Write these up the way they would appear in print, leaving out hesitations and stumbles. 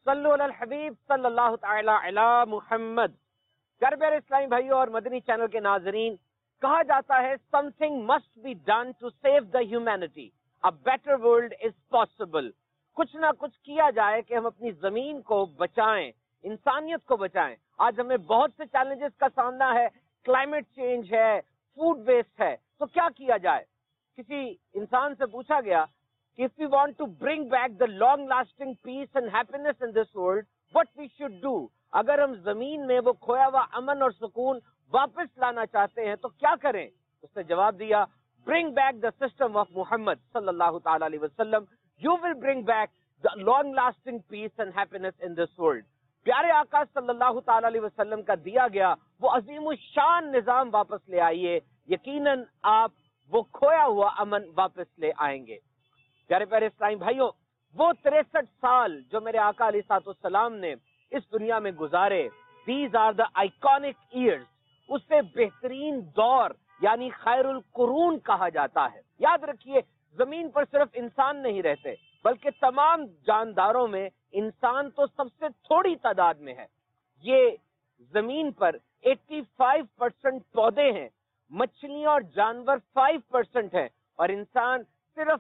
सल्लु अलल हबीब सल्लल्लाहु तआला अला मुहम्मद। प्यारे प्यारे इस्लामी भाइयों और मदनी चैनल के नाजरीन, कहा जाता है something must be done to save the humanity, a better world is possible. कुछ ना कुछ किया जाए कि हम अपनी जमीन को बचाएं, इंसानियत को बचाएं। आज हमें बहुत से चैलेंजेस का सामना है, क्लाइमेट चेंज है, फूड वेस्ट है, तो क्या किया जाए। किसी इंसान से पूछा गया कि if we want to bring back the long lasting peace and happiness in this world, what we should do। अगर हम जमीन में वो खोया हुआ अमन और सुकून वापस लाना चाहते हैं तो क्या करें। उसने जवाब दिया, bring back the system of Muhammad sallallahu ta'ala alaihi wasallam, you will bring back the long lasting peace and happiness in this world। प्यारे आका सल्लल्लाहु ताला अलैहि वसल्लम का दिया गया वो अजीम शान निजाम वापस ले आइए, यकीनन आप वो खोया हुआ अमन वापस ले आएंगे। प्यारे प्यारे इस्लामी भाइयों, वो 63 साल जो मेरे आका अलैहिस्सलाम ने इस दुनिया में गुजारे, these are the iconic years, उससे बेहतरीन दौर यानी खैरुल कुरून कहा जाता है। याद रखिए, जमीन पर सिर्फ इंसान नहीं रहते बल्कि तमाम जानदारों में इंसान तो सबसे थोड़ी तादाद में है। ये जमीन पर 85% पौधे हैं, मछलियां और जानवर 5% हैं और इंसान सिर्फ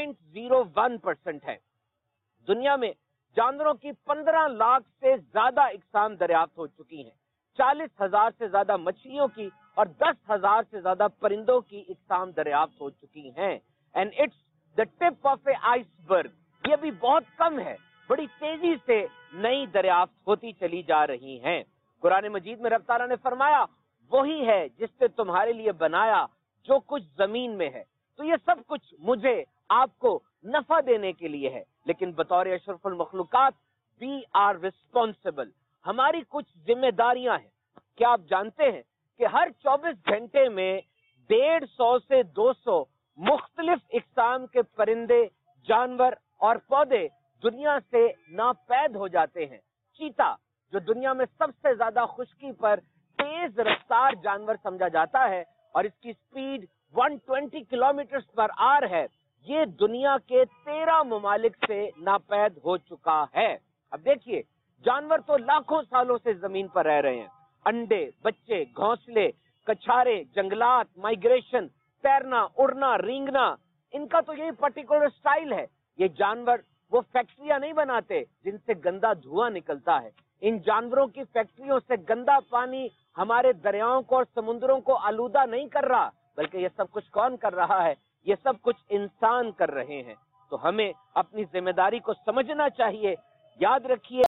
0.01% है। दुनिया में जानवरों की 15 लाख से ज्यादा इकसाम दरियाफ्त हो चुकी हैं, 40,000 से ज्यादा मछलियों की और 10,000 से ज्यादा परिंदों की इकसाम दरियाफ्त हो चुकी हैं। And it's the tip of a iceberg, ये भी बहुत कम है, बड़ी तेजी से नई दरियाफ्त होती चली जा रही हैं। कुरान मजीद में रब ताला ने फरमाया, वही है जिसने तुम्हारे लिए बनाया जो कुछ जमीन में है। तो ये सब कुछ मुझे आपको नफा देने के लिए है, लेकिन बतौर अशरफुल मखलूकात वी आर रिस्पॉन्सिबल, हमारी कुछ जिम्मेदारियां हैं। क्या आप जानते हैं कि हर 24 घंटे में 150 से 200 मुख्तलिफ इकसाम के परिंदे, जानवर और पौधे दुनिया से नापैद हो जाते हैं। चीता, जो दुनिया में सबसे ज्यादा खुश्की पर तेज रफ्तार जानवर समझा जाता है और इसकी स्पीड 120 किलोमीटर पर आवर है, ये दुनिया के 13 ममालिक से नापैद हो चुका है। अब देखिए, जानवर तो लाखों सालों से जमीन पर रह रहे हैं, अंडे, बच्चे, घोंसले, कछारे, जंगलात, माइग्रेशन, तैरना, उड़ना, रेंगना, इनका तो यही पर्टिकुलर स्टाइल है। ये जानवर वो फैक्ट्रियां नहीं बनाते जिनसे गंदा धुआं निकलता है। इन जानवरों की फैक्ट्रियों से गंदा पानी हमारे दरियाओं को और समुद्रों को आलूदा नहीं कर रहा, बल्कि ये सब कुछ कौन कर रहा है, ये सब कुछ इंसान कर रहे हैं। तो हमें अपनी जिम्मेदारी को समझना चाहिए। याद रखिए,